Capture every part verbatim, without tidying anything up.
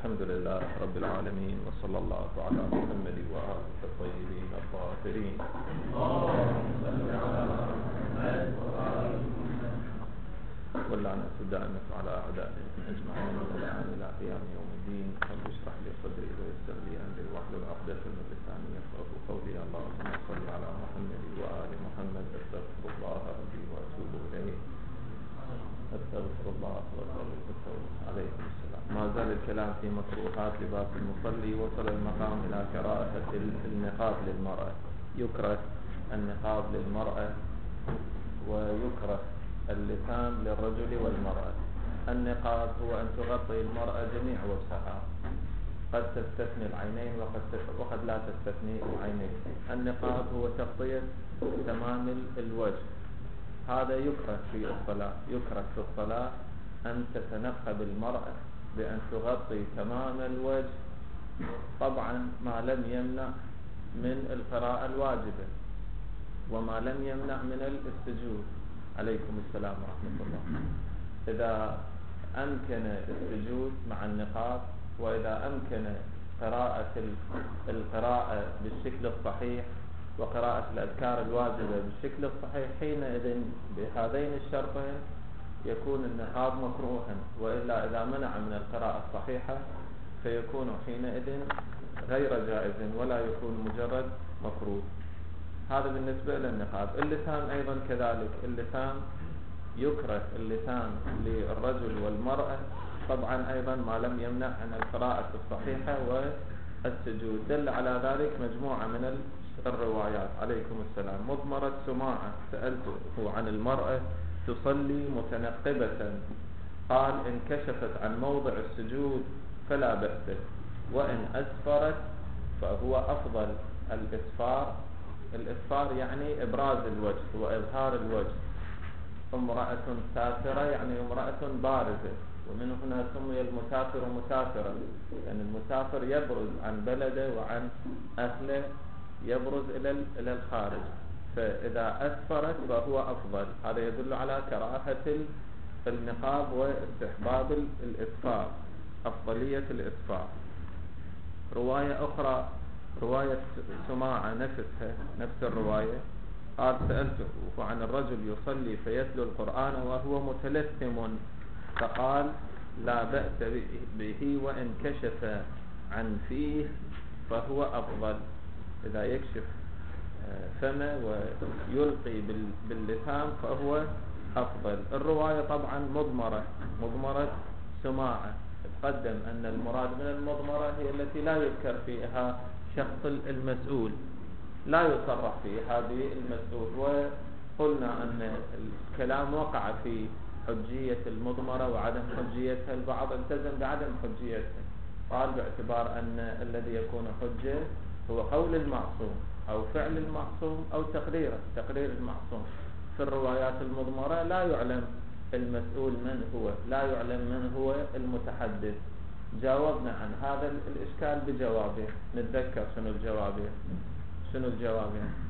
الحمد لله رب العالمين، وصلى الله على محمد وآله الطيبين الطاهرين. واللعنة دائمة على أعدائهم أجمعين إلى قيام يوم الدين. رب اشرح لي صدري ويسر لي أمري واحلل عقدة من لساني يفقهوا قولي. اللهم صل على محمد وآل محمد. أستغفر الله ربي وأتوب إليه. أستغفر الله وأتوب عليه السلام. ما زال الكلام في مكروهات لباس المصلي. وصل المقام إلى كراهة النقاب للمرأة. يكره النقاب للمرأة ويكره اللسان للرجل والمرأة. النقاب هو أن تغطي المرأة جميع وجهها، قد تستثني العينين وقد وقد لا تستثني العينين. النقاب هو تغطية تمام الوجه. هذا يكره في الصلاة. يكره في الصلاة أن تتنقب المرأة بأن تغطي تمام الوجه، طبعا ما لم يمنع من القراءة الواجبة وما لم يمنع من السجود. عليكم السلام ورحمة الله. إذا أمكن السجود مع النقاب، وإذا أمكن قراءة القراءة بالشكل الصحيح وقراءة الأذكار الواجبة بالشكل الصحيح، حينئذ بهذين الشرطين يكون النقاب مكروها. وإلا إذا منع من القراءة الصحيحة فيكون حينئذ غير جائز ولا يكون مجرد مكروه. هذا بالنسبة للنقاب. اللسان أيضا كذلك. اللسان يكره اللسان للرجل والمرأة، طبعا أيضا ما لم يمنع عن القراءة الصحيحة والسجود. دل على ذلك مجموعة من الروايات. عليكم السلام. مضمرة سماعة سألته عن المرأة تصلي متنقبة، قال إن كشفت عن موضع السجود فلا بأس، وإن أسفرت فهو أفضل. الإسفار الإسفار يعني إبراز الوجه وإظهار الوجه. امرأة سافرة يعني امرأة بارزة، ومن هنا سمي المسافر مسافرا، لأن يعني المسافر يبرز عن بلده وعن أهله، يبرز إلى الخارج. فإذا أسفرت فهو أفضل. هذا يدل على كراهة النقاب واستحباب الإسفار، أفضلية الإسفار. رواية أخرى، رواية سماعة نفسها نفس الرواية، قال سألته عن الرجل يصلي فيتلو القرآن وهو متلثم، فقال لا بأس به وإن كشف عن فيه فهو أفضل. إذا يكشف فمه ويلقي باللسان فهو أفضل. الرواية طبعا مضمرة مضمرة سماعة. تقدم أن المراد من المضمرة هي التي لا يذكر فيها شخص المسؤول، لا يصرح فيها بالمسؤول. وقلنا أن الكلام وقع في حجية المضمرة وعدم حجيتها. البعض التزم بعدم حجيتها، قال باعتبار أن الذي يكون حجة هو قول المعصوم أو فعل المعصوم أو تقريره تقرير المعصوم. في الروايات المضمرة لا يعلم المسؤول من هو، لا يعلم من هو المتحدث. جاوبنا عن هذا الإشكال بجوابه. نتذكر شنو الجواب شنو الجواب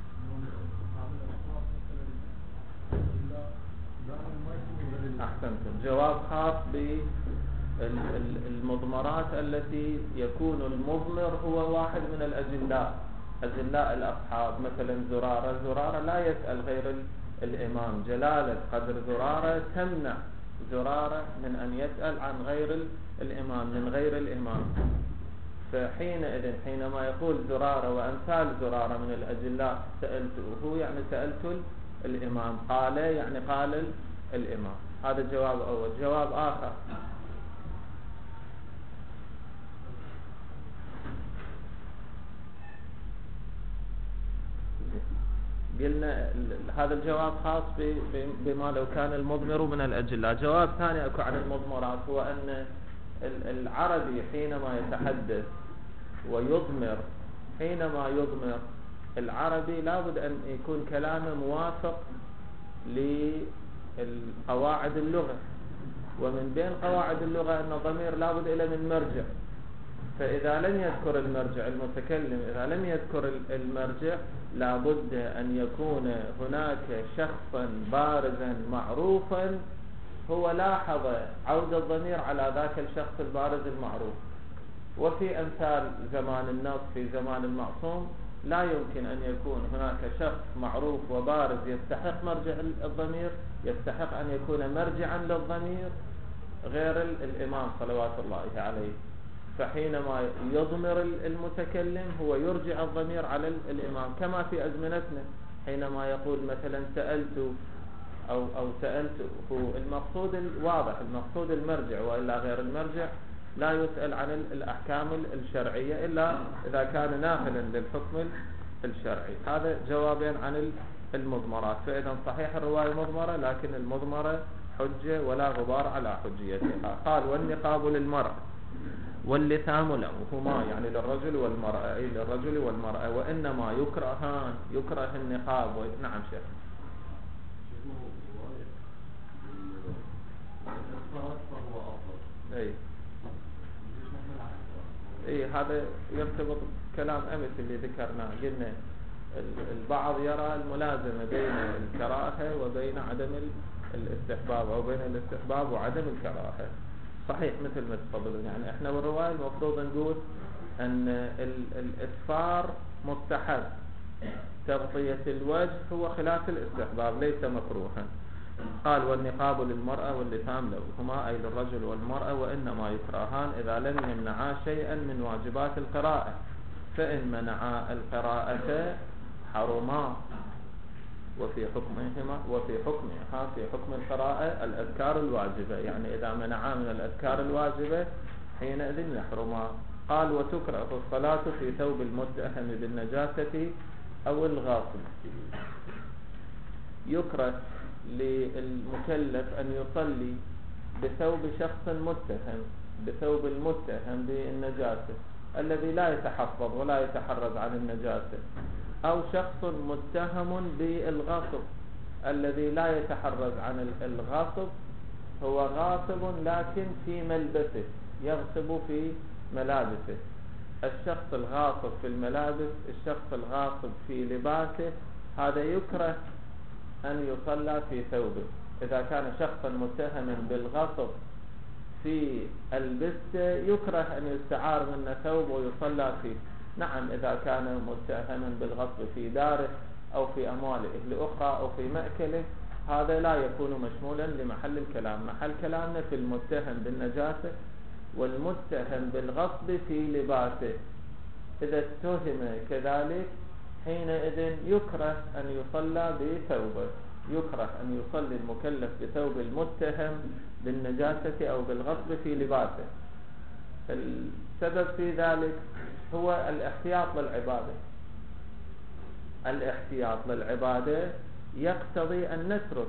أحسنتم. جواب خاص بالمضمرات التي يكون المضمر هو واحد من الأجلاء، أجلاء الأصحاب. مثلا زرارة زرارة لا يسأل غير الإمام. جلالة قدر زرارة تمنع زرارة من أن يسأل عن غير الإمام من غير الإمام. فحينئذ حينما يقول زرارة وأمثال زرارة من الأجلاء سألته، يعني سألت الإمام، قال يعني قال الإمام. هذا جواب أول. جواب آخر، قلنا هذا الجواب خاص بما لو كان المضمر من الأجلاء. جواب ثاني أكو عن المضمرات، هو أن العربي حينما يتحدث ويضمر، حينما يضمر العربي لابد أن يكون كلامه موافق لقواعد اللغة. ومن بين قواعد اللغة أن الضمير لابد إلى من مرجع. فإذا لم يذكر المرجع المتكلم، إذا لم يذكر المرجع، لابد أن يكون هناك شخصا بارزا معروفا هو لاحظ عود الضمير على ذاك الشخص البارز المعروف. وفي أمثال زمان النص في زمان المعصوم لا يمكن أن يكون هناك شخص معروف وبارز يستحق مرجع الضمير، يستحق أن يكون مرجعا للضمير غير الإمام صلوات الله عليه. فحينما يضمر المتكلم هو يرجع الضمير على الإمام، كما في أزمنتنا حينما يقول مثلا سألت أو, أو سألت، هو المقصود الواضح، المقصود المرجع، وإلا غير المرجع لا يسأل عن الأحكام الشرعية إلا إذا كان ناقلا للحكم الشرعي. هذا جوابين عن المضمرات. فإذا صحيح الرواية مضمرة، لكن المضمرة حجة ولا غبار على حجيتها. قال والنقاب للمرأة واللثام له، هما يعني للرجل والمرأة، أي للرجل والمرأة، وإنما يكرهان، يكره النقاب و... نعم شيخ. أي اي هذا يرتبط بكلام امس اللي ذكرناه، قلنا البعض يرى الملازمة بين الكراهة وبين عدم الاستحباب، او بين الاستحباب وعدم الكراهة. صحيح مثل ما تفضلون، يعني احنا بالرواية المفروض نقول ان الاسفار مستحب، تغطية الوجه هو خلاف الاستحباب ليس مكروها. قال والنقاب للمرأة واللثام له، هما أي للرجل والمرأة، وإنما يكرهان إذا لم يمنعا شيئا من واجبات القراءة، فإن منعا القراءة حرما. وفي حكمهما وفي حكمها في حكم القراءة الأذكار الواجبة، يعني إذا منعا من الأذكار الواجبة حينئذ يحرما. قال وتكره الصلاة في ثوب المتهم بالنجاسة أو الغاصب. يكره للمكلف أن يصلي بثوب شخص متهم، بثوب المتهم بالنجاسة الذي لا يتحفظ ولا يتحرز عن النجاسة، أو شخص متهم بالغصب الذي لا يتحرز عن الغصب، هو غاصب لكن في ملبسه، يغصب في ملابسه. الشخص الغاصب في الملابس، الشخص الغاصب في لباسه، هذا يكره أن يصلى في ثوبه. إذا كان شخصا متهما بالغصب في البسة يكره أن يستعار منه ثوب ويصلى فيه. نعم إذا كان متهما بالغصب في داره أو في أمواله لأخرى أو في مأكله، هذا لا يكون مشمولا لمحل الكلام. محل كلامنا في المتهم بالنجاسة والمتهم بالغصب في لباسه. إذا اتهم كذلك حينئذ يكره أن يصلى بثوبه، يكره أن يصلي المكلف بثوب المتهم بالنجاسة أو بالغصب في لباسه. السبب في ذلك هو الاحتياط للعبادة. الاحتياط للعبادة يقتضي أن نترك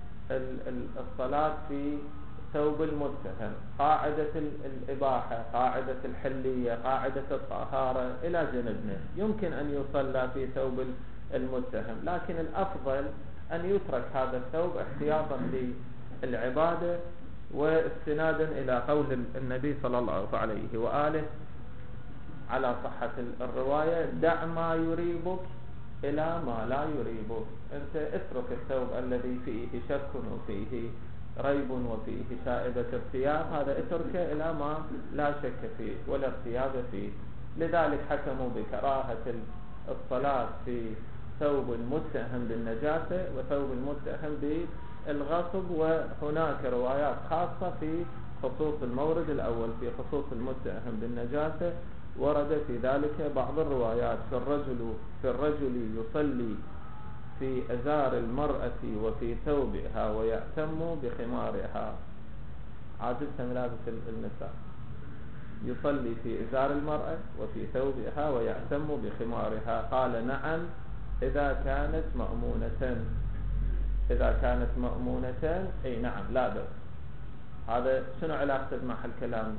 الصلاة في ثوب المتهم. قاعدة الإباحة، قاعدة الحلية، قاعدة الطهارة إلى جنبنا، يمكن أن يصلى في ثوب المتهم، لكن الأفضل أن يترك هذا الثوب احتياطا للعبادة واستنادا إلى قول النبي صلى الله عليه وآله على صحة الرواية: دع ما يريبك إلى ما لا يريبك. أنت اترك الثوب الذي فيه شك وفيه ريب وفيه شائبة ارتياب، هذا اتركه إلى ما لا شك فيه ولا ارتياب فيه. لذلك حكموا بكراهة الصلاة في ثوب المتهم بالنجاسة وثوب المتهم بالغصب. وهناك روايات خاصة في خصوص المورد الأول، في خصوص المتهم بالنجاسة ورد في ذلك بعض الروايات: في الرجل في الرجل يصلي في أزار المرأة وفي ثوبها ويأتم بخمارها. عادة ملابس النساء، يصلي في إزار المرأة وفي ثوبها ويأتم بخمارها. قال: نعم إذا كانت مأمونة. إذا كانت مأمونة أي نعم لا بأس. هذا شنو علاقته مع الكلام؟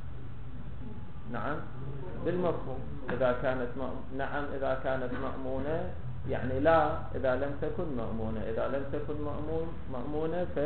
نعم بالمفهوم. إذا كانت م... نعم إذا كانت مأمونة يعني لا إذا لم تكن مأمونة. إذا لم تكن مأمون مأمونة ف...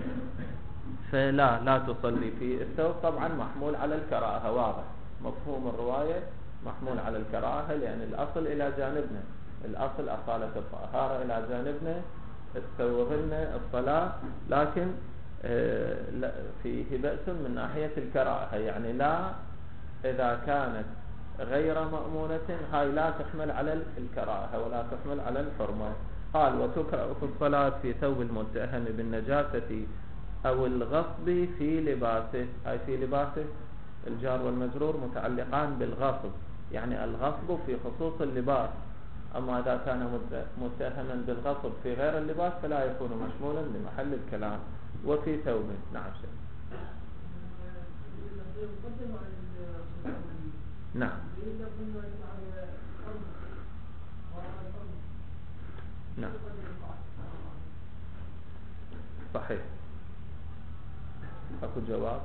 فلا لا تصلي في الثوب. طبعا محمول على الكراهة، واضح مفهوم الرواية محمول على الكراهة، لأن الأصل إلى جانبنا، الأصل أصالة الطهارة إلى جانبنا، تسوغلنا الصلاة، لكن فيه بأس من ناحية الكراهة، يعني لا إذا كانت غير مأمونة هاي لا تحمل على الكراهة ولا تحمل على الحرمة. قال وتكره في الصلاة في ثوب المتهم بالنجاسة أو الغصب في لباسه. هاي في لباسه الجار والمجرور متعلقان بالغصب، يعني الغصب في خصوص اللباس، أما إذا كان متهما بالغصب في غير اللباس فلا يكون مشمولا لمحل الكلام. وفي ثوب. نعم شيخ. نعم نعم صحيح. أكو جواب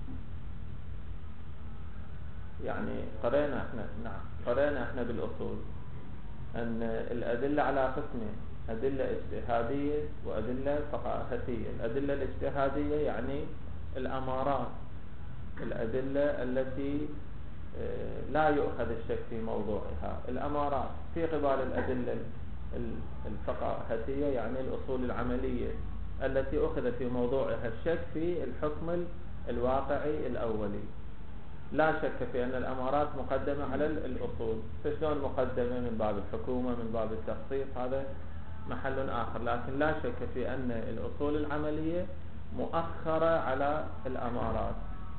يعني قرأنا احنا نعم قرأنا احنا بالأصول أن الأدلة على قسمين: أدلة اجتهادية وأدلة فقاهتية. الأدلة الاجتهادية يعني الأمارات، الأدلة التي لا يؤخذ الشك في موضوعها. الأمارات في قبال الأدلة الفقاهتية يعني الأصول العملية التي أخذ في موضوعها الشك في الحكم الواقعي الأولي. لا شك في أن الأمارات مقدمة على الأصول، فشلون مقدمة؟ من باب الحكومة، من باب التخصيص، هذا محل آخر. لكن لا شك في أن الأصول العملية مؤخرة على الأمارات.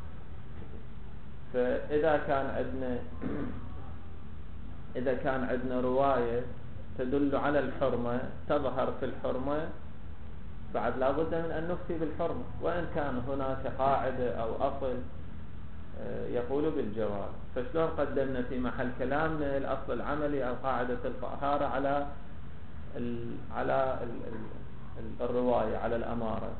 فإذا كان عندنا إذا كان عندنا رواية تدل على الحرمة، تظهر في الحرمة، بعد لا بد من أن نفتي بالحرمة، وإن كان هناك قاعدة أو أصل يقول بالجواز. فشلون قدمنا في محل كلامنا الأصل العملي أو قاعدة الطهارة على ال على ال ال الرواية، على الأمارة؟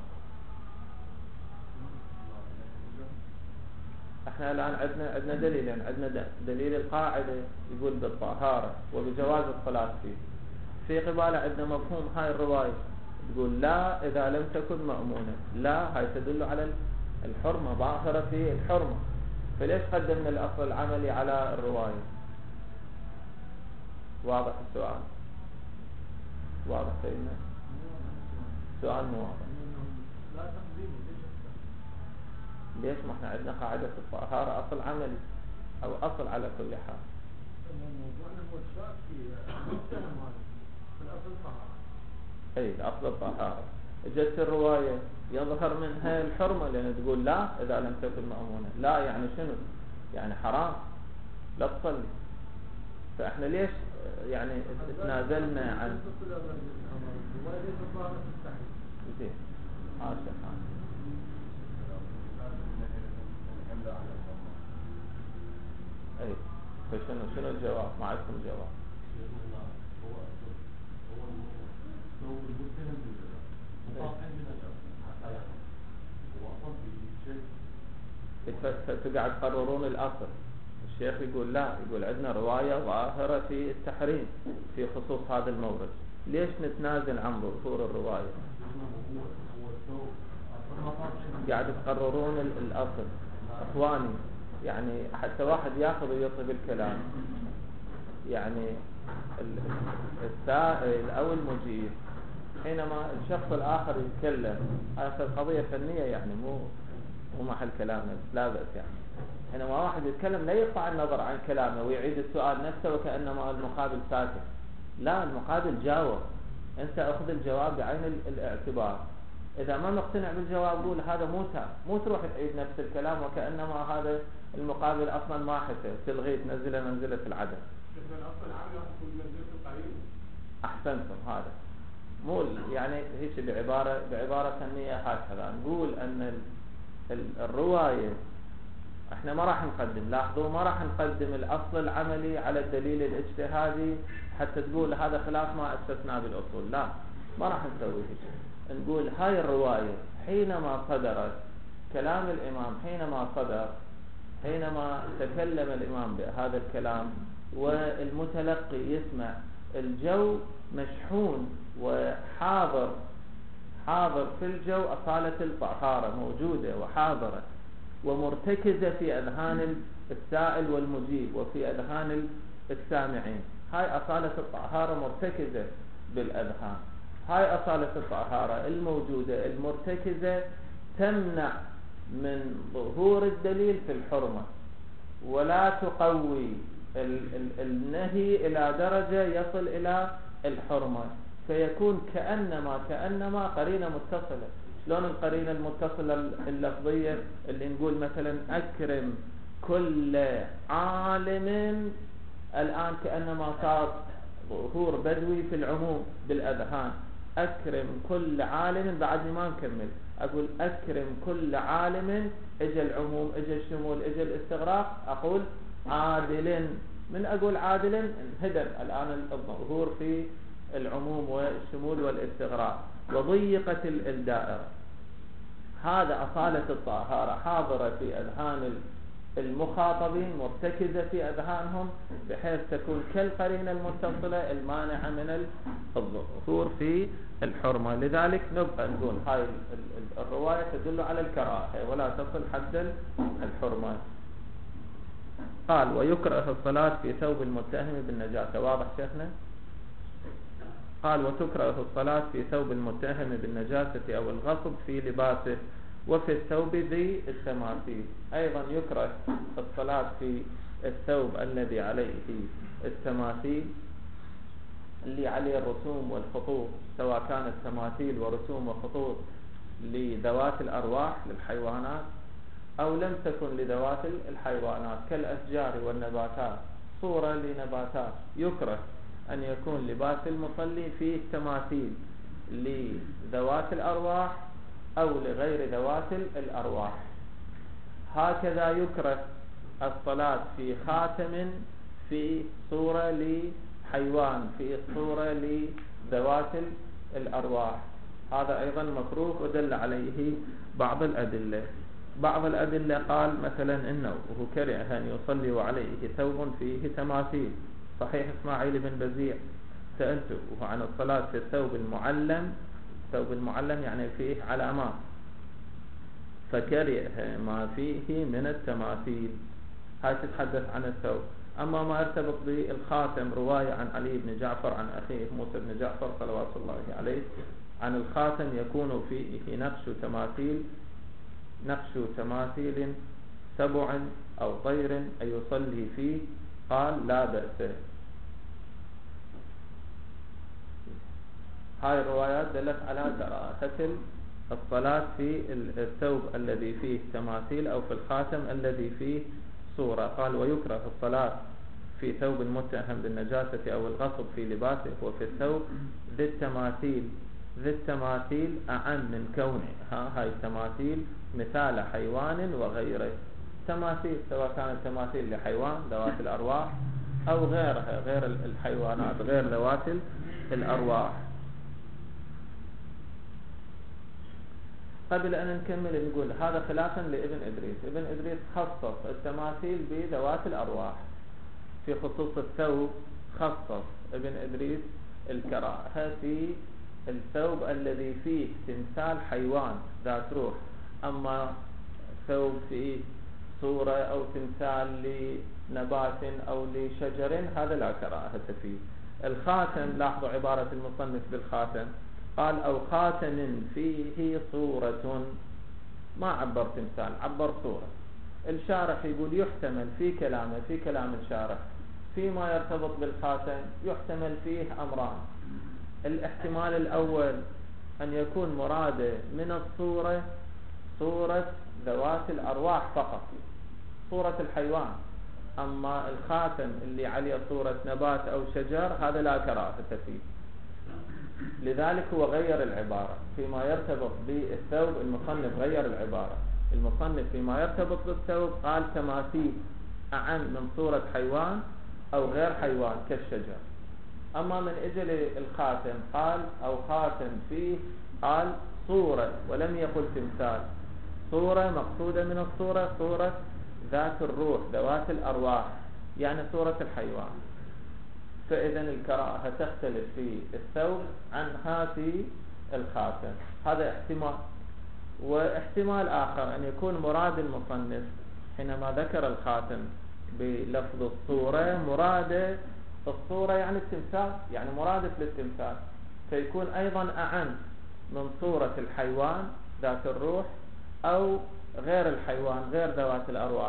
احنا الآن عندنا عندنا دليلين: عندنا دليل القاعدة يقول بالطهارة وبجواز الصلاة فيه، في قبالة عندنا مفهوم هاي الرواية تقول لا إذا لم تكن مأمونة، لا هاي تدل على الحرمة، ظاهرة في الحرمة. فليش قدمنا الأصل العملي على الرواية؟ واضح السؤال؟ واضح سيدنا؟ سؤال مو واضح. ليش؟ ما احنا عندنا قاعدة الطهارة أصل عملي أو أصل على كل حال. أي الأصل الطهارة. جت الرواية يظهر منها الحرمة لأن تقول لا إذا لم تكن مأمونة. لا يعني شنو؟ يعني حرام لا تصلي. فإحنا ليش يعني تنازلنا عن زين عاشق عاشق. أي فشنو شنو الجواب؟ ما عندكم جواب. فتقعد تقررون الأصل. الشيخ يقول لا، يقول عندنا رواية ظاهرة في التحريم في خصوص هذا المورد، ليش نتنازل عن ظهور الرواية؟ قاعد تقررون الأصل. أخواني يعني حتى واحد ياخذ ويطلب بالكلام، يعني السائل أو المجيب حينما الشخص الآخر يتكلم، هذه قضية فنية يعني مو مو محل كلامنا، لا بأس. يعني حينما واحد يتكلم لا يقطع النظر عن كلامه ويعيد السؤال نفسه وكأنما المقابل ساكت. لا، المقابل جاوب، أنت أخذ الجواب بعين الاعتبار. إذا ما مقتنع بالجواب قول هذا مو تام، مو تروح تعيد نفس الكلام وكأنما هذا المقابل أصلا ما حسب، تلغيه تنزله منزلة العدم. أحسنتم. هذا مو يعني هيك بعبارة بعبارة فنية هكذا نقول أن الرواية احنا ما راح نقدم، لاحظوا ما راح نقدم الأصل العملي على الدليل الاجتهادي حتى تقول هذا خلاف ما أسسناه بالأصول. لا، ما راح نسوي هيك. نقول هاي الرواية حينما صدرت، كلام الإمام حينما صدر، حينما تكلم الإمام بهذا الكلام والمتلقي يسمع، الجو مشحون وحاضر، حاضر في الجو أصالة الطهارة موجودة وحاضرة ومرتكزة في أذهان السائل والمجيب وفي أذهان السامعين. هاي أصالة الطهارة مرتكزة بالأذهان. هاي أصالة الطهارة الموجودة المرتكزة تمنع من ظهور الدليل في الحرمة. ولا تقوي النهي إلى درجة يصل إلى الحرمة، فيكون كأنما كأنما قرينة متصلة. شلون القرينة المتصلة اللفظية اللي نقول مثلا أكرم كل عالم، الآن كأنما صار ظهور بدوي في العموم بالأذهان. أكرم كل عالم، بعد ما نكمل أقول أكرم كل عالم، إجا العموم، إجا الشمول، إجا الاستغراق، أقول عادل. من أقول عادل انهدم الآن الظهور في العموم والشمول والاستغراق، وضيقت الدائرة. هذا أصالة الطهارة حاضرة في أذهان المخاطبين، مرتكزة في أذهانهم، بحيث تكون كالقرينة المتصلة المانعة من الظهور في الحرمة. لذلك نبقى نقول هاي الرواية تدل على الكراهة ولا تصل حد الحرمة. قال ويكره الصلاة في ثوب المتهم بالنجاسة. واضح شيخنا؟ قال وتكره الصلاة في ثوب المتهم بالنجاسة أو الغصب في لباسه وفي الثوب ذي التماثيل. أيضا يكره الصلاة في الثوب الذي عليه التماثيل، اللي عليه الرسوم والخطوط، سواء كانت تماثيل ورسوم وخطوط لذوات الأرواح للحيوانات أو لم تكن لذوات الحيوانات كالأشجار والنباتات، صورة لنباتات. يكره أن يكون لباس المصلي فيه تماثيل لذوات الأرواح أو لغير ذوات الأرواح. هكذا يكره الصلاة في خاتم في صورة لحيوان، في صورة لذوات الأرواح، هذا أيضا مكروه ودل عليه بعض الأدلة. بعض الأدلة قال مثلا إنه هو كره أن يصلي وعليه ثوب فيه تماثيل. صحيح إسماعيل بن بزيع سألته عن الصلاة في الثوب المعلم، الثوب المعلم يعني فيه علامات، فكره ما فيه من التماثيل. هاي تتحدث عن الثوب. أما ما يرتبط بالخاتم، رواية عن علي بن جعفر عن أخيه موسى بن جعفر صلوات الله عليه عن الخاتم يكون فيه نقش تماثيل، نقش تماثيل سبع أو طير أن يصلي فيه، قال لا بأس. هاي الروايات دلت على كراهة الصلاة في الثوب الذي فيه تماثيل أو في الخاتم الذي فيه صورة. قال ويكره الصلاة في ثوب المتهم بالنجاسة أو الغصب في لباسه وفي الثوب ذي التماثيل. ذي التماثيل أعم من كونه ها هاي التماثيل مثال حيوان وغيره. تماثيل سواء كانت تماثيل لحيوان ذوات الأرواح أو غيرها، غير الحيوانات، غير ذوات الأرواح. قبل أن نكمل نقول هذا خلافا لابن إدريس. ابن إدريس خصص التماثيل بذوات الأرواح، في خصوص الثوب خصص ابن إدريس الكراهة في الثوب الذي فيه تمثال حيوان ذات روح. أما ثوب فيه صورة أو تمثال لنبات أو لشجر هذا لا كراهة فيه. الخاتم، لاحظوا عبارة المصنف بالخاتم، قال أو خاتم فيه صورة، ما عبر تمثال، عبر صورة. الشارح يقول يحتمل في كلامه، في كلام الشارح فيما يرتبط بالخاتم يحتمل فيه أمران. الاحتمال الأول أن يكون مراده من الصورة صورة ذوات الأرواح فقط، صورة الحيوان. أما الخاتم اللي عليه صورة نبات أو شجر هذا لا كراهة فيه. لذلك هو غير العبارة فيما يرتبط بالثوب. المصنف غير العبارة. المصنف فيما يرتبط بالثوب قال تماثيل أعم من صورة حيوان أو غير حيوان كالشجر. أما من أجل الخاتم قال أو خاتم فيه، قال صورة ولم يقل تمثال. صورة مقصودة من الصورة صورة ذات الروح ذوات الأرواح، يعني صورة الحيوان. فإذا الكراهة تختلف في الثوب عنها في الخاتم. هذا احتمال. واحتمال آخر أن يكون مراد المصنف حينما ذكر الخاتم بلفظ الصورة مراد الصورة يعني التمثال، يعني مرادف للتمثال، فيكون أيضا أعم من صورة الحيوان ذات الروح أو غير الحيوان غير ذوات الأرواح.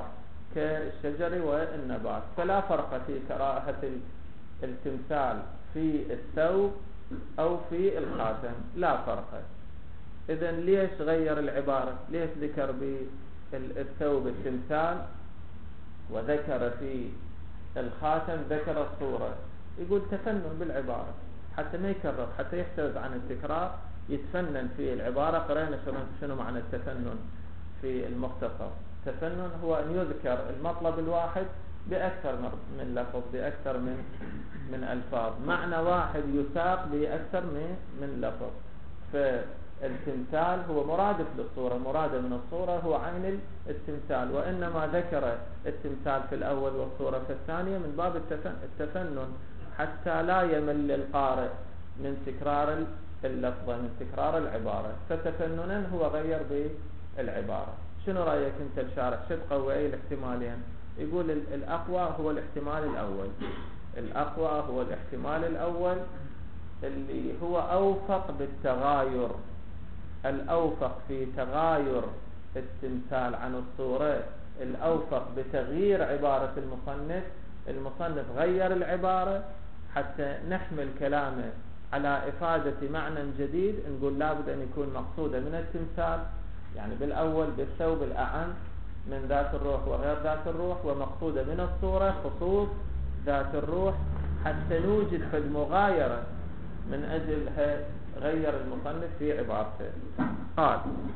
كالشجر والنبات، فلا فرق في كراهة التمثال في الثوب أو في الخاتم، لا فرق. إذن ليش غير العبارة؟ ليش ذكر بالثوب التمثال وذكر في الخاتم ذكر الصورة؟ يقول تفنن بالعبارة حتى ما يكرر، حتى يحترز عن التكرار، يتفنن في العبارة. قرأنا شنو معنى التفنن في المختصر. التفنن هو أن يذكر المطلب الواحد بأكثر من لفظ، بأكثر من من ألفاظ، معنى واحد يساق بأكثر من من لفظ. فالتمثال هو مرادف للصورة، مرادة من الصورة هو عين التمثال، وإنما ذكر التمثال في الأول والصورة في الثانية من باب التفنن حتى لا يمل القارئ من تكرار اللفظة، من تكرار العبارة. فتفننا هو غير بالعبارة. شنو رأيك أنت الشارح؟ شو تقوي أي الاحتمالين؟ يقول الأقوى هو الاحتمال الأول، الأقوى هو الاحتمال الأول اللي هو أوفق بالتغاير، الأوفق في تغاير التمثال عن الصورة، الأوفق بتغيير عبارة المصنف. المصنف غير العبارة حتى نحمل كلامه على إفادة معنى جديد، نقول لابد أن يكون مقصودة من التمثال، يعني بالأول بالثوب الأعم من ذات الروح وغير ذات الروح، ومقصودة من الصورة خصوص ذات الروح، حتى نوجد في المغايرة من أجلها غير المصنف في عبارته. قال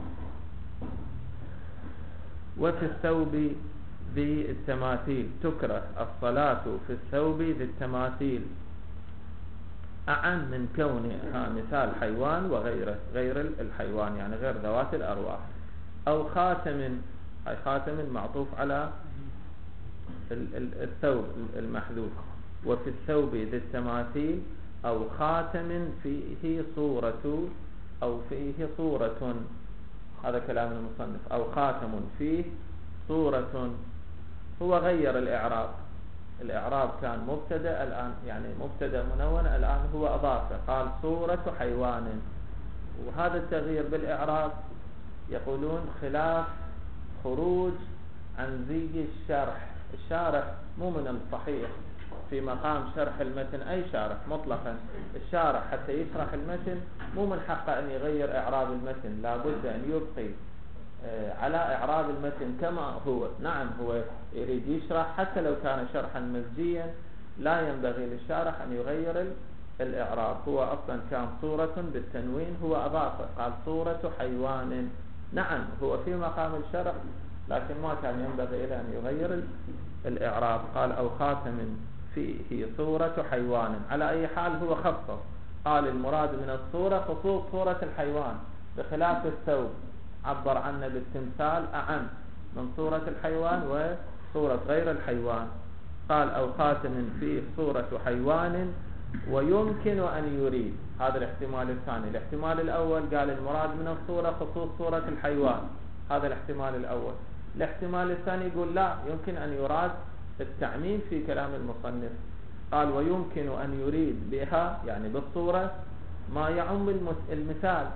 وفي الثوب ذي التماثيل تكره الصلاة في الثوب ذي التماثيل أعم من كونها مثال حيوان وغيره، غير الحيوان يعني غير ذوات الأرواح. أو خاتم، أي خاتم معطوف على الثوب المحذوف. وفي الثوب ذي التماثيل أو خاتم فيه صورة، أو فيه صورة، هذا كلام المصنف. أو خاتم فيه صورة، هو غير الإعراب. الإعراب كان مبتدأ الآن، يعني مبتدأ منون، الآن هو أضافه، قال صورة حيوان. وهذا التغيير بالإعراب يقولون خلاف خروج عن زي الشرح. الشارح مو من الصحيح في مقام شرح المتن، أي شارح مطلقا، الشارح حتى يشرح المتن مو من حقه أن يغير إعراب المتن، لابد أن يبقي على إعراب المتن كما هو. نعم هو يريد يشرح حتى لو كان شرحا مزجيا، لا ينبغي للشارح أن يغير الإعراب. هو أصلا كان صورة بالتنوين، هو أضافه قال صورة حيوان. نعم هو في مقام الشرح، لكن ما كان ينبغي إلى أن يغير الإعراب. قال أو خاتم فيه صورة حيوان. على أي حال هو خصص، قال المراد من الصورة خصوص صورة الحيوان، بخلاف الثوب عبر عنه بالتمثال أعم من صورة الحيوان وصورة غير الحيوان. قال أو خاتم فيه صورة حيوان ويمكن أن يريد. هذا الاحتمال الثاني. الاحتمال الأول قال المراد من الصورة خصوص صورة الحيوان، هذا الاحتمال الأول. الاحتمال الثاني يقول لا، يمكن أن يراد التعميم في كلام المصنف. قال ويمكن أن يريد بها، يعني بالصورة، ما يعم المثال،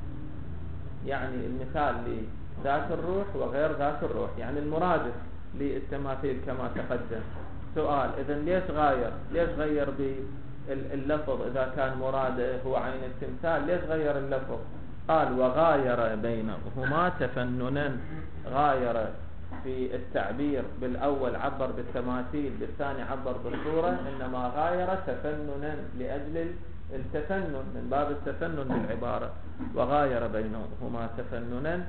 يعني المثال لذات الروح وغير ذات الروح، يعني المرادف للتماثيل كما تقدم. سؤال إذن ليش غاير؟ ليش غير باللفظ إذا كان مراده هو عين التمثال؟ ليش غير اللفظ؟ قال وغاير بينهما تفننا. غاير في التعبير، بالأول عبر بالتماثيل، بالثاني عبر بالصورة، إنما غاير تفننا لأجل التفنن، من باب التفنن بالعبارة. وغاير بينهما تفننا.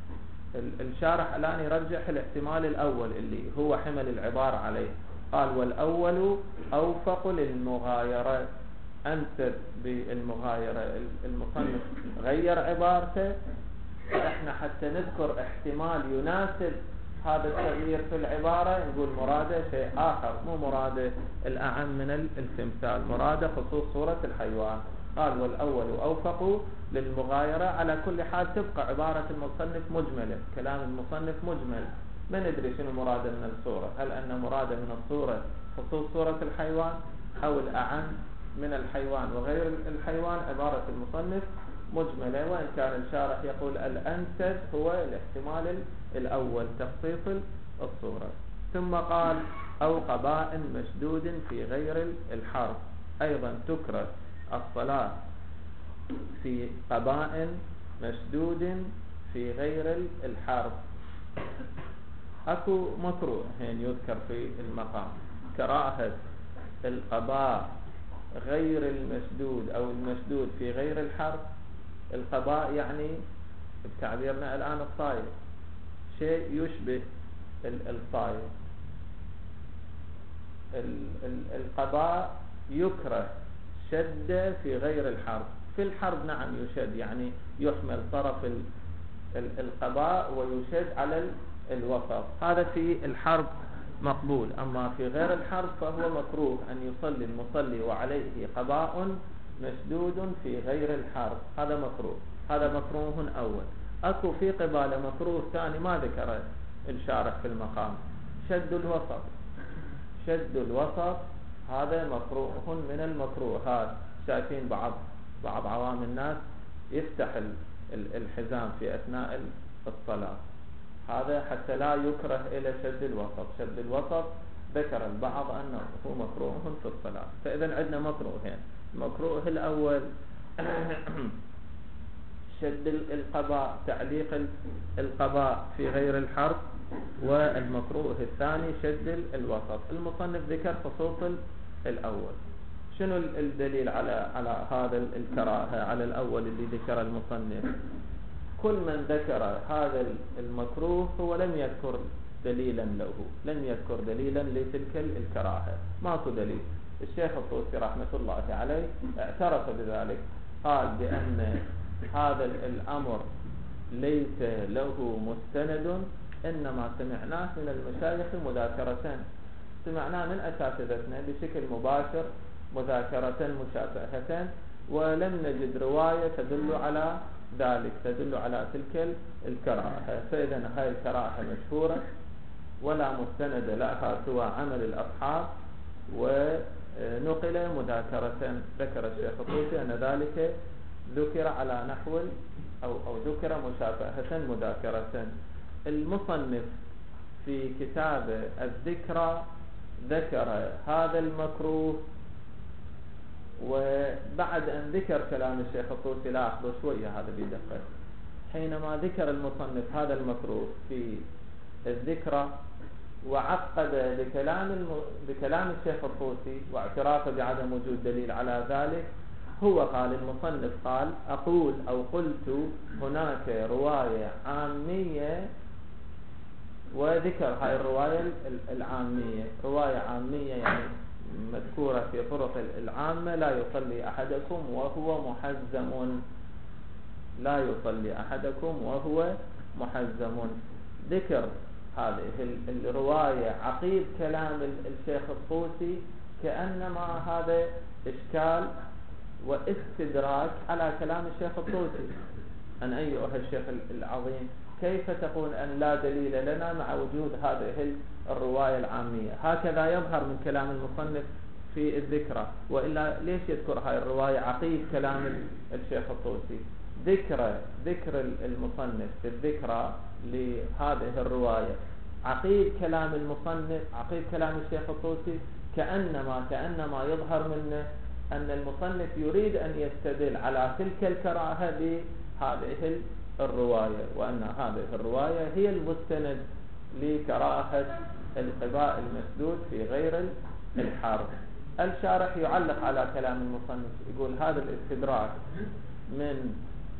الشارح الآن يرجح الاحتمال الأول اللي هو حمل العبارة عليه. قال والأول أوفق للمغايرة، أنسب بالمغايرة. المصنف غير عبارته، فإحنا حتى نذكر احتمال يناسب هذا التغيير في العبارة نقول مراده شيء آخر، مو مراده الأعم من التمثال، مراده خصوص صورة الحيوان. قال والأول أوفق للمغايرة. على كل حال تبقى عبارة المصنف مجملة، كلام المصنف مجمل، ما ندري شنو مراده من الصورة، هل أن مراده من الصورة خصوص صورة الحيوان أو الأعم من الحيوان وغير الحيوان. عبارة المصنف مجملة، وإن كان الشارح يقول الأنسب هو الاحتمال الأول، تخصيص الصورة. ثم قال أو قباء مشدود في غير الحرب. أيضا تكره الصلاة في قباء مشدود في غير الحرب. أكو مكروه هين يذكر في المقام، كراهة القباء غير المشدود أو المشدود في غير الحرب. القباء يعني بتعبيرنا الآن الصايغ، شيء يشبه الصايغ. القباء يكره شد في غير الحرب. في الحرب نعم يشد، يعني يحمل طرف القباء ويشد على الوسط، هذا في الحرب مقبول. أما في غير الحرب فهو مكروه أن يصلي المصلي وعليه قباء مشدود في غير الحرب، هذا مكروه، هذا مكروه أول. أكو في قبالة مكروه ثاني ما ذكره الشارح في المقام، شد الوسط. شد الوسط هذا مكروه من المكروهات. شايفين بعض بعض عوام الناس يفتح الحزام في أثناء الصلاة، هذا حتى لا يكره إلى شد الوسط. شد الوسط ذكر البعض أنه هو مكروه في الصلاة. فإذا عندنا مكروهين، المكروه الأول شد القباء، تعليق القباء في غير الحرب، والمكروه الثاني شد الوسط. المصنف ذكر خصوص الأول. شنو الدليل على على هذا الكراهة على الأول اللي ذكر المصنف؟ كل من ذكر هذا المكروه هو لم يذكر دليلا له، لم يذكر دليلا لتلك الكراهة، ماكو دليل. الشيخ الطوسي رحمة الله عليه اعترف بذلك، قال بأن هذا الأمر ليس له مستند، إنما سمعناه من المشايخ مذاكرة، سمعناه من أساتذتنا بشكل مباشر مذاكرة مشافهة، ولم نجد رواية تدل على ذلك، تدل على تلك الكراهة. فإذا هاي الكراهة مشهورة ولا مستند لها سوى عمل الأصحاب، ونقل مذاكرة. ذكر الشيخ الطوسي أن ذلك ذكر على نحو أو, أو ذكر مشافهة مذاكرة. المصنف في كتاب الذكرى ذكر هذا المكروه، وبعد أن ذكر كلام الشيخ الطوسي لاحظوا شوية هذا بدقة، حينما ذكر المصنف هذا المكروه في الذكرى وعقد بكلام الم... بكلام الشيخ الطوسي واعترافه بعدم وجود دليل على ذلك، هو قال المصنف قال أقول أو قلت هناك رواية عامية، وذكر هاي الرواية العامية، رواية عامية يعني مذكورة في طرق العامة، لا يصلي أحدكم وهو محزم، لا يصلي أحدكم وهو محزم. ذكر هذه الرواية عقيب كلام الشيخ الطوسي كأنما هذا إشكال واستدراك على كلام الشيخ الطوسي، أن أيها الشيخ العظيم كيف تقول أن لا دليل لنا مع وجود هذه الرواية العامية؟ هكذا يظهر من كلام المصنف في الذكرى، وإلا ليش يذكر هاي الرواية عقيب كلام الشيخ الطوسي؟ ذكر ذكر المصنف في الذكرى لهذه الرواية عقيب كلام المصنف، عقيب كلام الشيخ الطوسي، كأنما كأنما يظهر منه أن المصنف يريد أن يستدل على تلك الكراهة بهذه الرواية، وأن هذه الرواية هي المستند لكراهة القباء المسدود في غير الحرب. الشارح يعلق على كلام المصنف، يقول هذا الاستدراك من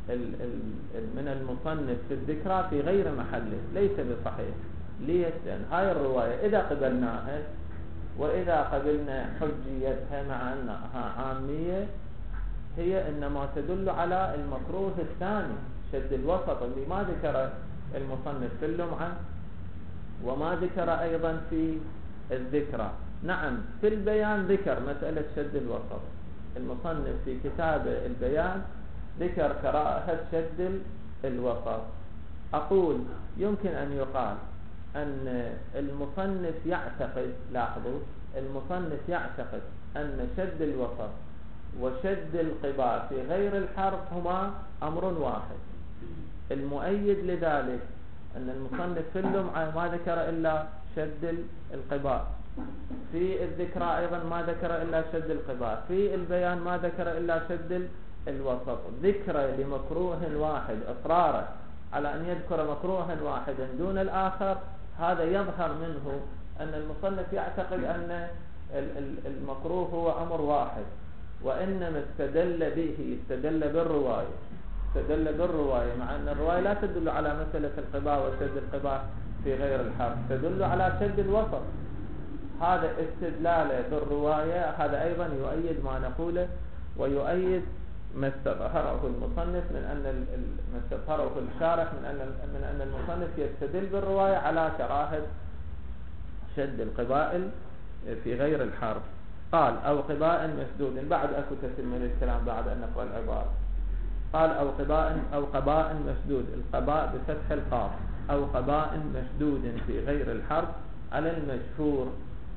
من المصنف في الذكرى في غير محله، ليس بصحيح. ليش؟ لأن هاي الرواية إذا قبلناها وإذا قبلنا حجيتها مع أنها عامية، هي إنما تدل على المكروه الثاني شد الوسط اللي ما ذكر المصنف في اللمعة وما ذكر أيضا في الذكرى. نعم في البيان ذكر مسألة شد الوسط، المصنف في كتاب البيان ذكر كراهة شد الوسط. أقول يمكن أن يقال أن المصنف يعتقد، لاحظوا المصنف يعتقد أن شد الوسط وشد القباء في غير الحرب هما أمر واحد. المؤيد لذلك أن المصنف في اللمعة ما ذكر إلا شد القباء. في الذكرى أيضا ما ذكر إلا شد القباء. في البيان ما ذكر إلا شد الوسط. ذكر لمكروه واحد، إصراره على أن يذكر مكروها واحدا دون الآخر، هذا يظهر منه أن المصنف يعتقد أن المكروه هو أمر واحد، وإنما استدل به، استدل بالرواية، استدل بالرواية مع أن الرواية لا تدل على مسألة القباء وشد القباء في غير الحرب، تدل على شد الوسط. هذا استدلاله بالرواية هذا أيضا يؤيد ما نقوله، ويؤيد ما استظهره المصنف من أن ما استظهره الشارح من أن من أن المصنف يستدل بالرواية على كراهة شد القبائل في غير الحرب. قال أو قباء مسدود، بعد أكو تتم الكلام بعد أن نقرأ العبارة. قال أو قباء أو قباء مسدود، القباء بفتح القاف، أو قباء مسدود في غير الحرب على المشهور.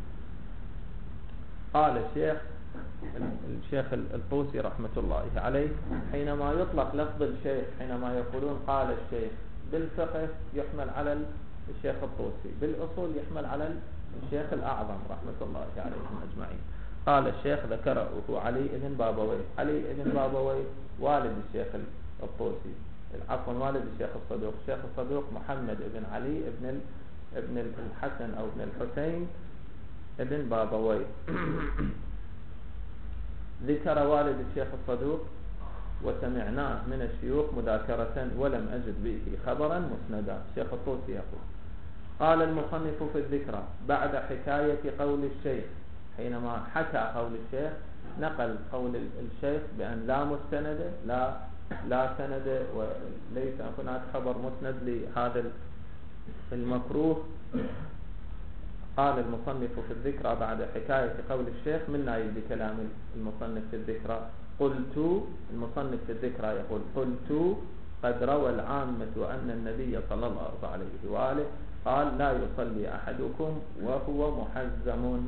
قال الشيخ الشيخ الطوسي رحمة الله عليه حينما يطلق لفظ الشيخ، حينما يقولون قال الشيخ، بالفقه يحمل على الشيخ الطوسي، بالأصول يحمل على الشيخ الأعظم رحمة الله عليهم أجمعين. قال الشيخ ذكره علي بن بابويه. علي بن بابويه والد الشيخ الطوسي، عفوا والد الشيخ الصدوق. الشيخ الصدوق محمد بن علي بن ابن الحسن أو ابن الحسين ابن بابويه. ذكر والد الشيخ الصدوق وسمعناه من الشيوخ مذاكرة ولم أجد به خبرا مسندا. الشيخ الطوسي يقول قال المصنف في الذكرى بعد حكاية قول الشيخ، حينما حكى قول الشيخ نقل قول الشيخ بأن لا مستند، لا لا سند وليس هناك خبر مسند لهذا المكروه. قال المصنف في الذكرى بعد حكاية قول الشيخ من نايل بكلام المصنف في الذكرى. قلت، المصنف في الذكرى يقول قلت قد روى العامة أن النبي صلى الله عليه وآله قال لا يصلي أحدكم وهو محزم.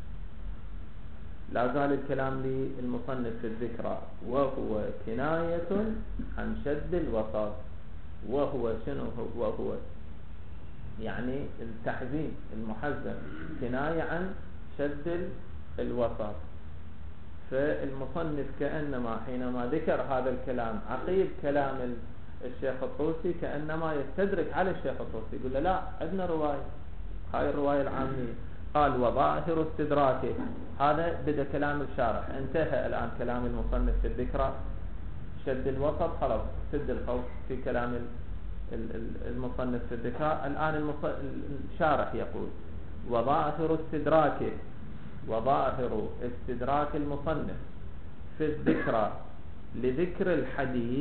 لا زال الكلام للمصنف في الذكرى، وهو كناية عن شد الوسط. وهو شنو؟ وهو يعني التحزين، المحزم كناية عن شد الوسط. فالمصنف كأنما حينما ذكر هذا الكلام عقيب كلام الشيخ الطوسي كأنما يستدرك على الشيخ الطوسي، يقول له لا عندنا رواية، هاي الرواية العامية. قال وظاهر استدراكه، هذا بدأ كلام الشارح، انتهى الآن كلام المصنف في الذكرى شد الوسط، خلاص سد القوس في كلام المصنف في الذكرى. الآن الشارح يقول وظاهر استدراكه، وظاهر استدراك المصنف في الذكرى لذكر الحديث،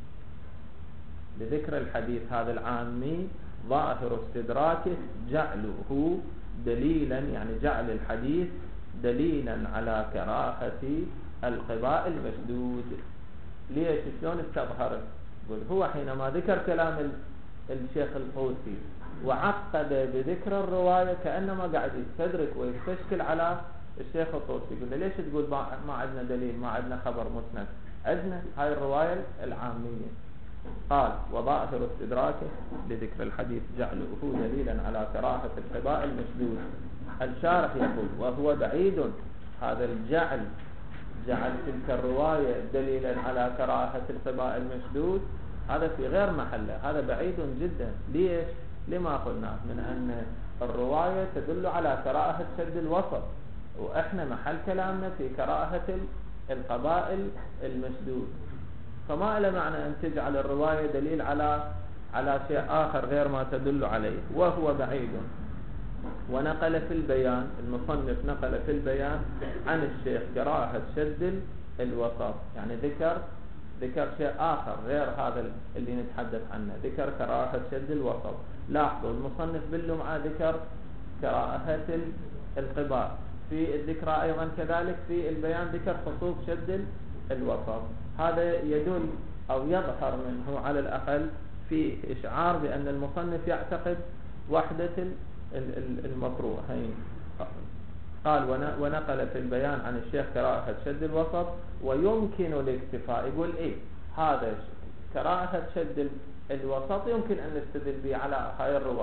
لذكر الحديث هذا العامي، ظاهر استدراكه جعله دليلا، يعني جعل الحديث دليلا على كراهة القباء المشدود. ليش؟ شلون استظهره؟ يقول هو حينما ذكر كلام الشيخ الطوسي وعقد بذكر الرواية كأنما قاعد يستدرك ويستشكل على الشيخ الطوسي، يقول له ليش تقول ما عندنا دليل، ما عندنا خبر مسند، عندنا هاي الرواية العامية. قال وظاهر استدراكه لذكر الحديث جعله دليلا على كراهة القباء المشدود. الشارح يقول وهو بعيد، هذا الجعل، جعل تلك الرواية دليلا على كراهة القباء المشدود، هذا في غير محله، هذا بعيد جدا. ليش؟ لما قلنا من أن الرواية تدل على كراهة شد الوسط، وإحنا محل كلامنا في كراهة القبائل المشدود، فما له معنى أن تجعل الرواية دليل على على شيء آخر غير ما تدل عليه. وهو بعيد. ونقل في البيان، المصنف نقل في البيان عن الشيخ كراهة شد الوسط، يعني ذكر ذكر شيء آخر غير هذا اللي نتحدث عنه، ذكر كراهة شد الوسط. لاحظوا المصنف باللمعة ذكر كراهة القباء، في الذكرى أيضا كذلك في البيان ذكر خصوص شد الوسط. هذا يدل أو يظهر منه على الأقل في إشعار بأن المصنف يعتقد وحدة المكروهين. قال ونقل في البيان عن الشيخ كراهة شد الوسط ويمكن الاكتفاء. يقول إيه هذا كراهة شد الوسط يمكن أن نستدل به على هاي الرواية،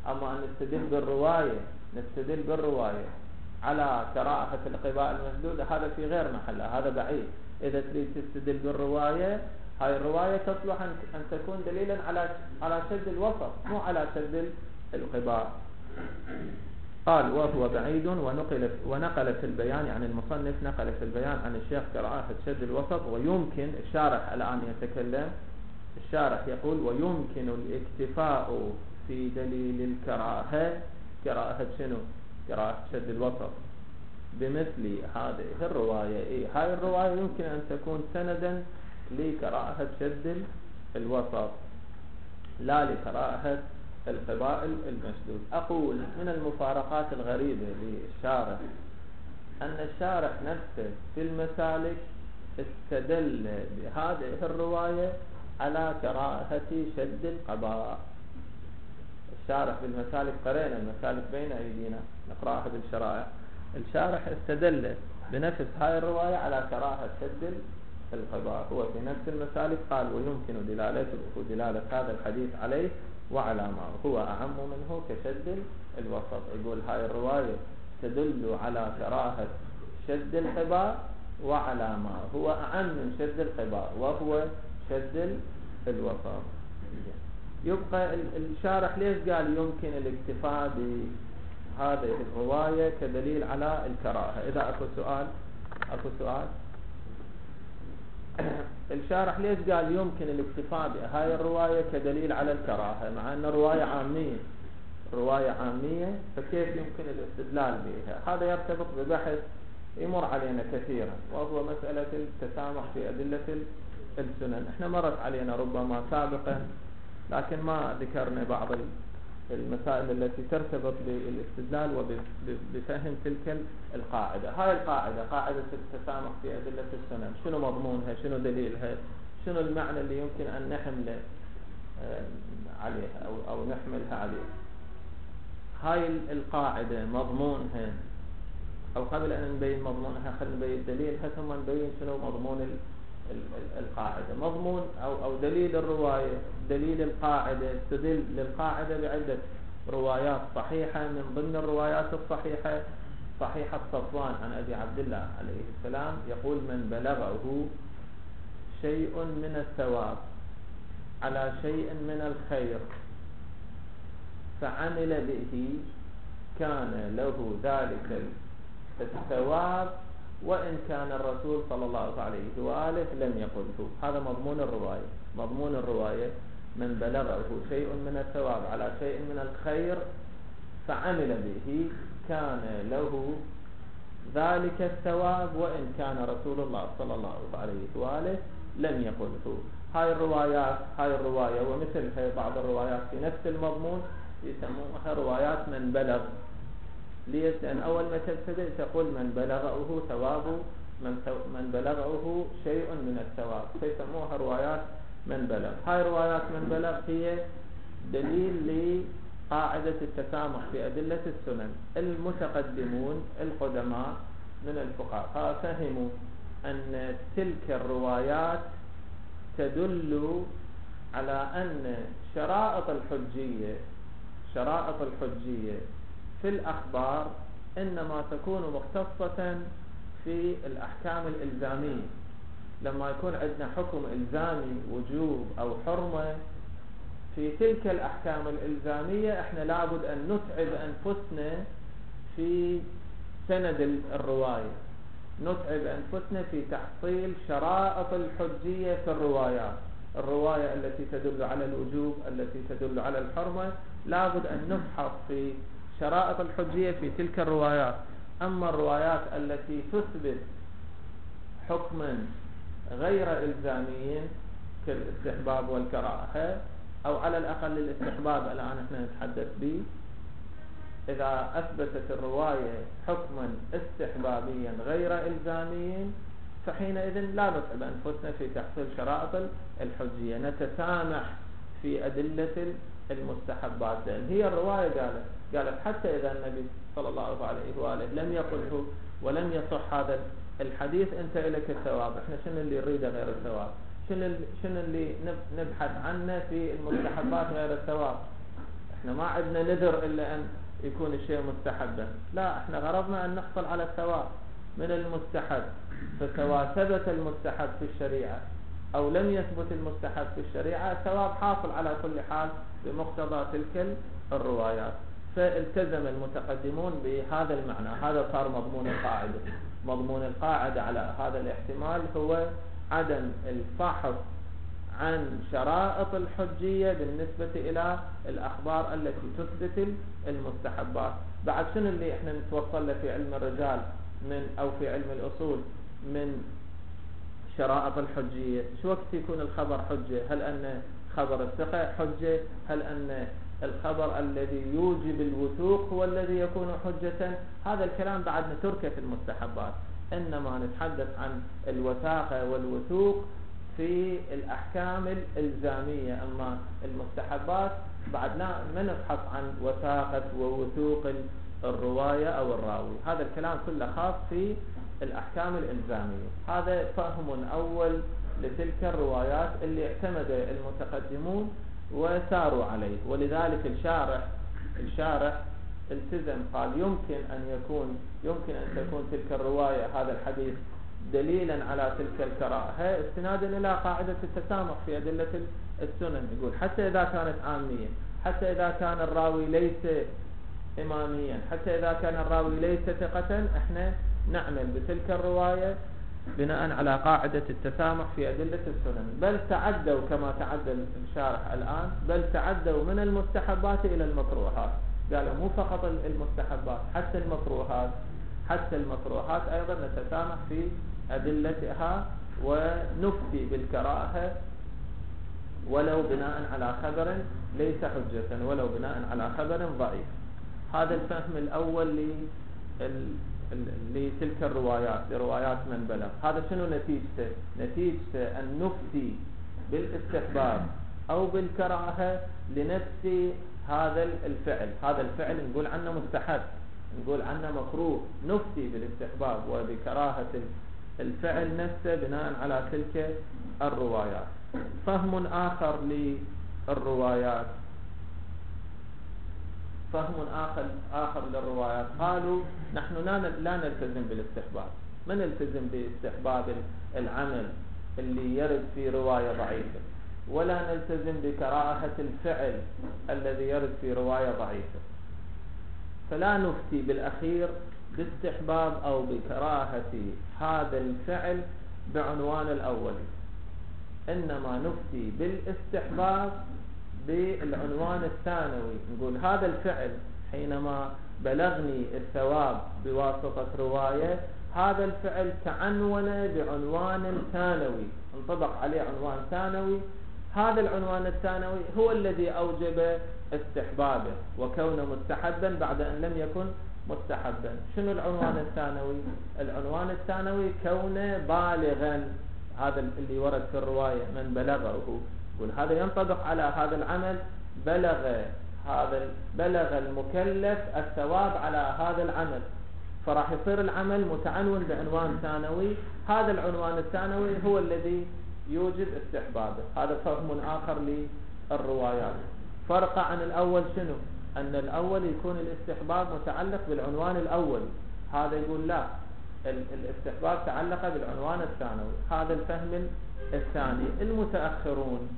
أما أن نستدل بالرواية نستدل بالرواية على كراهة القباء المسدودة هذا في غير محله، هذا بعيد. إذا تريد تستدل بالرواية، هاي الرواية تصلح أن تكون دليلا على على شد الوسط مو على شد القباء. قال وهو بعيد. ونقل ونقل في البيان عن المصنف نقل في البيان عن الشيخ كراهة شد الوسط. ويمكن الشارح الآن يتكلم، الشارح يقول ويمكن الاكتفاء في دليل الكراهة، كراهة شنو؟ كراهة شد الوسط، بمثل هذه الرواية. إيه هاي الرواية يمكن أن تكون سندا لكراهة شد الوسط لا لكراهة القباء المسدود. أقول من المفارقات الغريبة للشارح أن الشارح نفسه في المسالك استدل بهذه الرواية على كراهة شد القباء. الشارح في المسالك، قرينا المسالك بين أيدينا نقرأها بالشرائع، الشارح استدل بنفس هاي الرواية على كراهة شد القباء. هو في نفس المسالك قال ويمكن دلالته دلالة هذا الحديث عليه وعلى ما هو أعم منه كشد الوسط. يقول هاي الرواية تدل على كراهة شد القباء وعلى ما هو أعم من شد القباء وهو شد الوسط. يبقى الشارح ليش قال يمكن الاكتفاء بهذه الرواية كدليل على الكراهة؟ إذا أكو سؤال أكو سؤال الشارح ليش قال يمكن الاكتفاء بهاي الرواية كدليل على الكراهة مع أن الرواية عامية، رواية عامية، فكيف يمكن الاستدلال بها؟ هذا يرتبط ببحث يمر علينا كثيرا، وهو مسألة التسامح في أدلة السنن. احنا مرت علينا ربما سابقا لكن ما ذكرنا بعض المسائل التي ترتبط بالاستدلال وبفهم تلك القاعدة. هاي القاعدة قاعدة التسامح في أدلة السنن، شنو مضمونها، شنو دليلها، شنو المعنى اللي يمكن أن نحمل عليها أو, أو نحملها عليها. هاي القاعدة مضمونها، أو قبل أن نبين مضمونها خلينا نبين دليلها ثم نبين شنو مضمون القاعدة. مضمون أو, أو دليل الرواية، دليل القاعدة، تدل للقاعدة بعدة روايات صحيحة. من ضمن الروايات الصحيحة صحيحة صفوان عن أبي عبد الله عليه السلام يقول من بلغه شيء من الثواب على شيء من الخير فعمل به كان له ذلك الثواب وإن كان الرسول صلى الله عليه وآله لم يقله. هذا مضمون الرواية. مضمون الرواية من بلغه شيء من الثواب على شيء من الخير فعمل به كان له ذلك الثواب وإن كان رسول الله صلى الله عليه وآله لم يقله. هاي الروايات هاي الرواية ومثلها بعض الروايات في نفس المضمون يسمونها روايات من بلغ. ليش؟ لأن أول ما تبتدئ تقول من بلغه ثواب من, من بلغه شيء من الثواب، فيسموها روايات من بلغ. هاي روايات من بلغ هي دليل لقاعدة التسامح في أدلة السنن. المتقدمون القدماء من الفقهاء فهموا أن تلك الروايات تدل على أن شرائط الحجية شرائط الحجية في الأخبار إنما تكون مختصة في الأحكام الإلزامية. لما يكون عندنا حكم إلزامي وجوب أو حرمة في تلك الأحكام الإلزامية احنا لابد أن نتعب أنفسنا في سند الرواية، نتعب أنفسنا في تحصيل شرائط الحجية في الروايات. الرواية التي تدل على الوجوب، التي تدل على الحرمة، لابد أن نفحص في شرائط الحجية في تلك الروايات. أما الروايات التي تثبت حكما غير إلزامي كالاستحباب والكراهة، أو على الأقل الاستحباب الآن احنا نتحدث به، إذا أثبتت الرواية حكما استحبابيا غير إلزامي فحينئذ لا نتعب أنفسنا في تحصيل شرائط الحجية، نتسامح في أدلة المستحبات. لأن هي الرواية قالت قالت حتى إذا النبي صلى الله عليه وآله لم يقله ولم يصح هذا الحديث أنت إليك الثواب. احنا شنو اللي نريده غير الثواب؟ شنو شنو اللي نبحث عنه في المستحبات غير الثواب؟ احنا ما عندنا نذر إلا أن يكون الشيء مستحبا، لا، احنا غرضنا أن نحصل على الثواب من المستحب. فسواء ثبت المستحب في الشريعة أو لم يثبت المستحب في الشريعة، الثواب حاصل على كل حال بمقتضى تلك الروايات. فالتزم المتقدمون بهذا المعنى. هذا صار مضمون القاعدة. مضمون القاعدة على هذا الاحتمال هو عدم الفحص عن شرائط الحجية بالنسبة إلى الأخبار التي تثبت المستحبات. بعد شنو اللي احنا نتوصل له في علم الرجال من أو في علم الأصول من شرائط الحجية؟ شو وقت يكون الخبر حجة؟ هل أن خبر الثقة حجة؟ هل أن الخبر الذي يوجب الوثوق هو الذي يكون حجة؟ هذا الكلام بعد نتركه في المستحبات، إنما نتحدث عن الوثاقة والوثوق في الأحكام الإلزامية. أما المستحبات بعد ما نبحث عن وثاقة ووثوق الرواية أو الراوي. هذا الكلام كله خاص في الأحكام الإلزامية. هذا فهم أول لتلك الروايات اللي اعتمد المتقدمون وساروا عليه. ولذلك الشارح الشارح التزم، قال يمكن أن يكون يمكن أن تكون تلك الرواية هذا الحديث دليلا على تلك الكراهة استنادا إلى قاعدة التسامح في أدلة السنن. يقول حتى إذا كانت عامية، حتى إذا كان الراوي ليس إماميا، حتى إذا كان الراوي ليس ثقة، احنا نعمل بتلك الرواية بناء على قاعدة التسامح في أدلة السنن. بل تعدوا كما تعدى الشارح الآن، بل تعدوا من المستحبات إلى المكروهات. قالوا مو فقط المستحبات، حتى المكروهات حتى المكروهات أيضا نتسامح في أدلتها ونفتي بالكراهة ولو بناء على خبر ليس حجة، ولو بناء على خبر ضعيف. هذا الفهم الأول لتلك الروايات، لروايات من بلغ. هذا شنو نتيجته؟ نتيجته أن نفتي بالاستحباب أو بالكراهة لنفسي هذا الفعل. هذا الفعل نقول عنه مستحب، نقول عنه مكروه، نفتي بالاستحباب وبكراهة الفعل نفسه بناء على تلك الروايات. فهم آخر للروايات فهم آخر آخر للروايات قالوا نحن لا نلتزم بالاستحباب، ما نلتزم باستحباب العمل اللي يرد في رواية ضعيفة، ولا نلتزم بكراهة الفعل الذي يرد في رواية ضعيفة. فلا نفتي بالأخير باستحباب أو بكراهة هذا الفعل بعنوان الأول، إنما نفتي بالاستحباب بالعنوان الثانوي. نقول هذا الفعل حينما بلغني الثواب بواسطة رواية، هذا الفعل تعنون بعنوان ثانوي، انطبق عليه عنوان ثانوي. هذا العنوان الثانوي هو الذي أوجب استحبابه وكونه مستحبا بعد أن لم يكن مستحبا. شنو العنوان الثانوي؟ العنوان الثانوي كونه بالغا، هذا اللي ورد في الرواية من بلغه، يقول هذا ينطبق على هذا العمل، بلغ هذا بلغ المكلف الثواب على هذا العمل، فراح يصير العمل متعنون بعنوان ثانوي. هذا العنوان الثانوي هو الذي يوجب استحبابه. هذا فهم آخر للروايات. فرق عن الأول شنو؟ أن الأول يكون الاستحباب متعلق بالعنوان الأول، هذا يقول لا، الاستحباب تعلق بالعنوان الثانوي. هذا الفهم الثاني. المتأخرون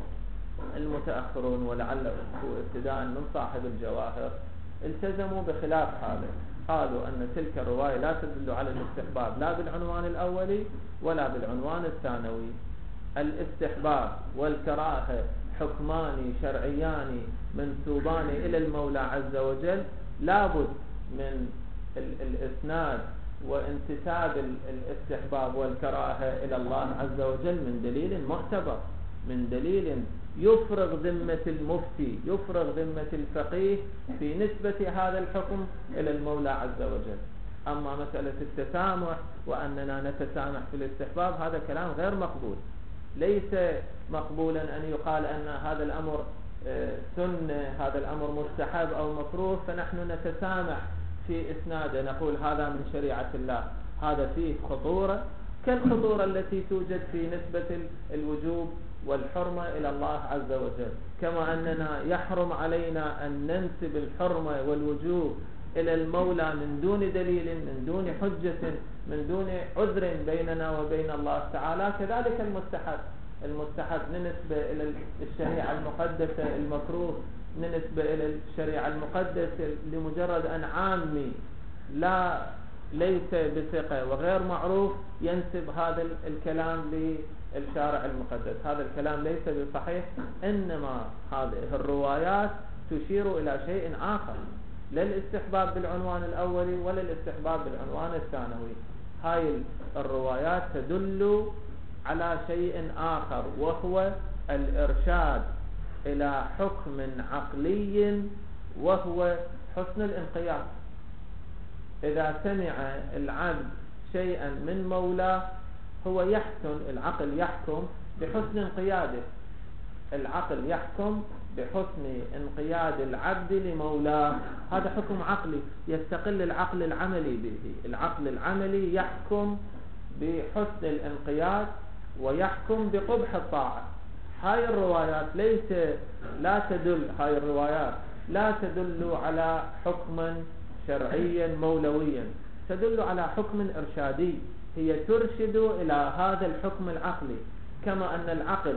المتأخرون ولعله ابتداء من صاحب الجواهر التزموا بخلاف هذا، قالوا أن تلك الرواية لا تدل على الاستحباب لا بالعنوان الأولي ولا بالعنوان الثانوي. الاستحباب والكراهة حكمان شرعيان منسوبان إلى المولى عز وجل، لابد من الإسناد وانتساب الاستحباب والكراهة إلى الله عز وجل من دليل معتبر، من دليل يفرغ ذمة المفتي، يفرغ ذمة الفقيه في نسبة هذا الحكم إلى المولى عز وجل. أما مسألة التسامح وأننا نتسامح في الاستحباب، هذا كلام غير مقبول. ليس مقبولا أن يقال أن هذا الأمر سنة، هذا الأمر مستحب أو مكروه فنحن نتسامح في إسناده، نقول هذا من شريعة الله. هذا فيه خطورة كالخطورة التي توجد في نسبة الوجوب والحرمة إلى الله عز وجل، كما أننا يحرم علينا أن ننسب الحرمة والوجوب إلى المولى من دون دليل، من دون حجة، من دون عذر بيننا وبين الله تعالى. كذلك المستحب المستحب ننسبة إلى الشريعة المقدسة، المكروه ننسبة إلى الشريعة المقدسة لمجرد أن عامي لا ليس بثقة وغير معروف ينسب هذا الكلام للشارع المقدس. هذا الكلام ليس بصحيح، إنما هذه الروايات تشير إلى شيء آخر، لا الاستحباب بالعنوان الأولي ولا الاستحباب بالعنوان الثانوي. هاي الروايات تدل على شيء آخر، وهو الإرشاد إلى حكم عقلي وهو حسن الانقياد. إذا سمع العبد شيئا من مولاه هو يحسن، العقل يحكم بحسن انقياده، العقل يحكم بحسن انقياد العبد لمولاه. هذا حكم عقلي يستقل العقل العملي به. العقل العملي يحكم بحسن الانقياد ويحكم بقبح الطاعة. هاي الروايات ليس لا تدل هاي الروايات لا تدل على حكما شرعيا مولويا، تدل على حكم إرشادي. هي ترشد إلى هذا الحكم العقلي، كما أن العقل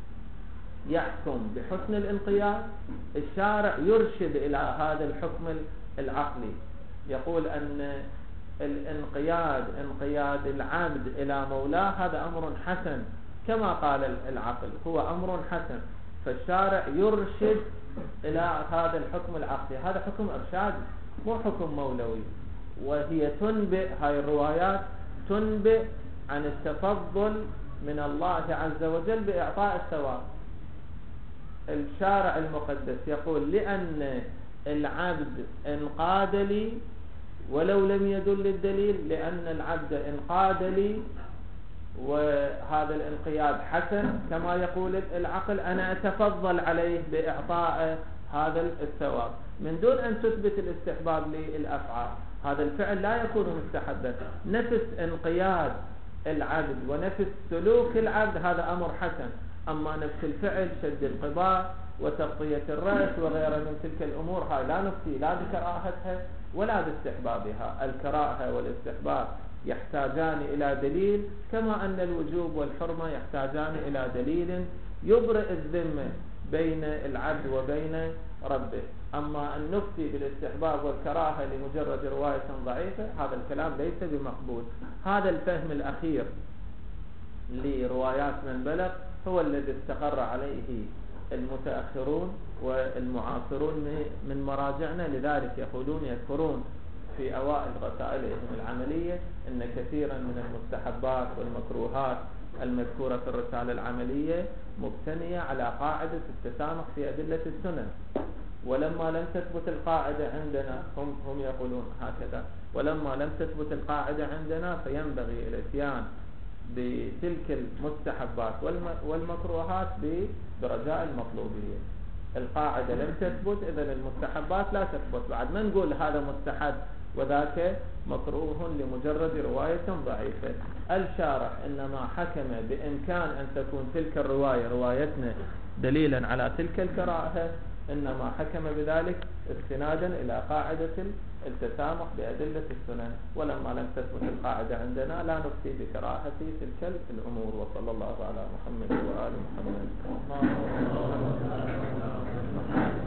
يحكم بحسن الانقياد، الشارع يرشد إلى هذا الحكم العقلي. يقول أن الانقياد انقياد العبد إلى مولاه هذا أمر حسن، كما قال العقل هو أمر حسن، فالشارع يرشد إلى هذا الحكم العقلي. هذا حكم إرشادي مو حكم مولوي. وهي تنبئ، هاي الروايات تنبئ عن التفضل من الله عز وجل بإعطاء الثواب. الشارع المقدس يقول لأن العبد انقاد لي ولو لم يدل الدليل، لأن العبد انقاد لي وهذا الانقياد حسن كما يقول العقل، أنا أتفضل عليه بإعطاء هذا الثواب، من دون أن تثبت الاستحباب للأفعال. هذا الفعل لا يكون مستحبا. نفس انقياد العبد ونفس سلوك العبد هذا أمر حسن، أما نفس الفعل شد القباء وتغطية الرأس وغيرها من تلك الأمور هاي لا نفتي لا بكراهتها ولا باستحبابها. الكراهة والاستحباب يحتاجان إلى دليل، كما أن الوجوب والحرمة يحتاجان إلى دليل يبرئ الذمة بين العبد وبين ربه. أما أن نفتي بالاستحباب والكراهة لمجرد رواية ضعيفة هذا الكلام ليس بمقبول. هذا الفهم الأخير لروايات من بلغ هو الذي استقر عليه المتأخرون والمعاصرون من مراجعنا. لذلك يقولون يذكرون في أوائل رسائلهم العملية أن كثيرا من المستحبات والمكروهات المذكورة في الرسالة العملية مبتنية على قاعدة التسامح في أدلة السنن. ولما لم تثبت القاعدة عندنا هم, هم يقولون هكذا، ولما لم تثبت القاعدة عندنا فينبغي الاتيان بتلك المستحبات والمكروهات برجاء المطلوبية. القاعدة لم تثبت، إذن المستحبات لا تثبت. بعد ما نقول هذا مستحب وذاك مكروه لمجرد رواية ضعيفة. الشارح إنما حكم بإمكان أن تكون تلك الرواية روايتنا دليلا على تلك الكراهة، إنما حكم بذلك استنادا إلى قاعدة التسامح بأدلة السنن. ولما لم تثبت القاعدة عندنا لا نفتي بكراهة تلك الأمور. وصلى الله على محمد وآل محمد.